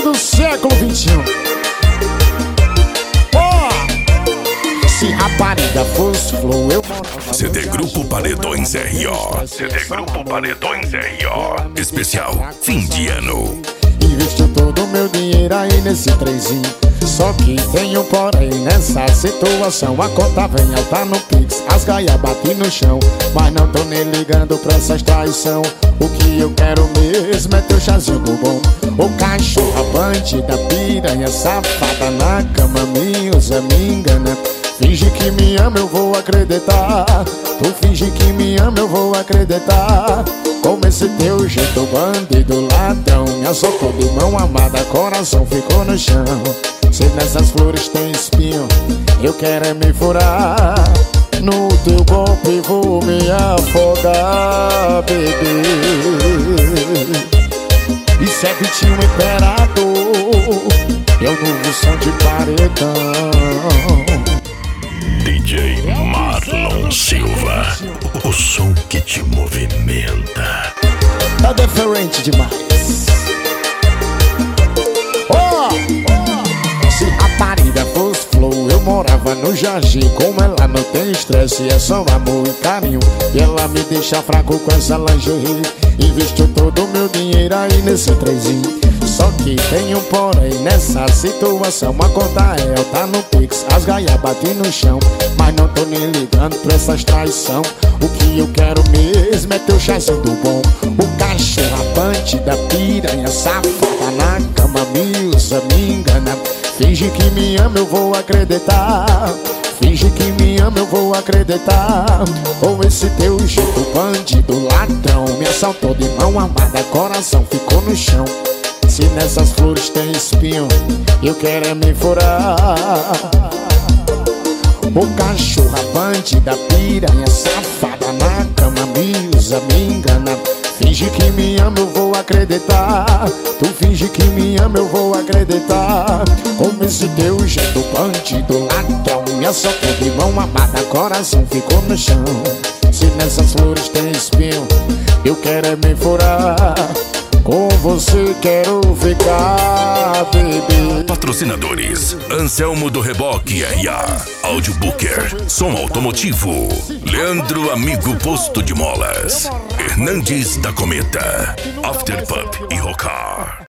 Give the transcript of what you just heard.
do século XXI. Se rapariga fosse flow, eu... CD Grupo Paredões R.O. CD Grupo Paredões R.O. Especial fim de ano. Investiu todo o meu dinheiro aí nesse trenzinho. Só que tem um porém nessa situação. A conta vem alta no Pix, as gaias batem no chão. Mas não tô nem ligando pra essas traição. O que eu quero mesmo é teu chazinho do bom. O cachorro avante da piranha safada na cama me usa, me engana. Finge que me ama, eu vou acreditar. Tu finge que me ama, eu vou acreditar. Como esse teu jeito bandido ladrão me assoltou de mão amada, coração ficou no chão. Se nessas flores tem espinho, eu quero é me furar. No teu golpe vou me afogar, bebê. Isso é Vitinho Imperador, é o novo som de paredão. DJ Marlon Silva, o som que te movimenta. Tá diferente demais. Se a parida fosse flow, eu morava no Jardim. Como ela não tem estresse, é só amor e carinho. E ela me deixa fraco com essa lingerie. Investiu todo o meu dinheiro aí nesse trenzinho. Só que tem um porém nessa situação. A conta é alta no Pix, as gaias batem no chão. Mas não tô nem ligando pra essas traição. O que eu quero mesmo é teu chazinho do bom. O cachorro avante da piranha safada na cama me usa, me engana. Finge que me ama, eu vou acreditar. Finge que me ama, eu vou acreditar. Ou esse teu jeito bandido ladrão me assaltou de mão amada, coração ficou no chão. Se nessas flores tem espinho, eu quero é me furar. O cachorro avante da piranha safada na cama me usa, me engana. Finge que me ama, eu vou acreditar. Tu finge que me ama, eu vou acreditar. Como esse teu jeito bandido ladrão me assaltou de mão amada, coração ficou no chão. Se nessas flores tem espinho, eu quero é me furar. Com você quero ficar, bebê. Patrocinadores: Anselmo do Reboque R.A., Audio Booker, Som Automotivo, Leandro Amigo Posto de Molas, Hernandes da Cometa, After Pub e Rocar.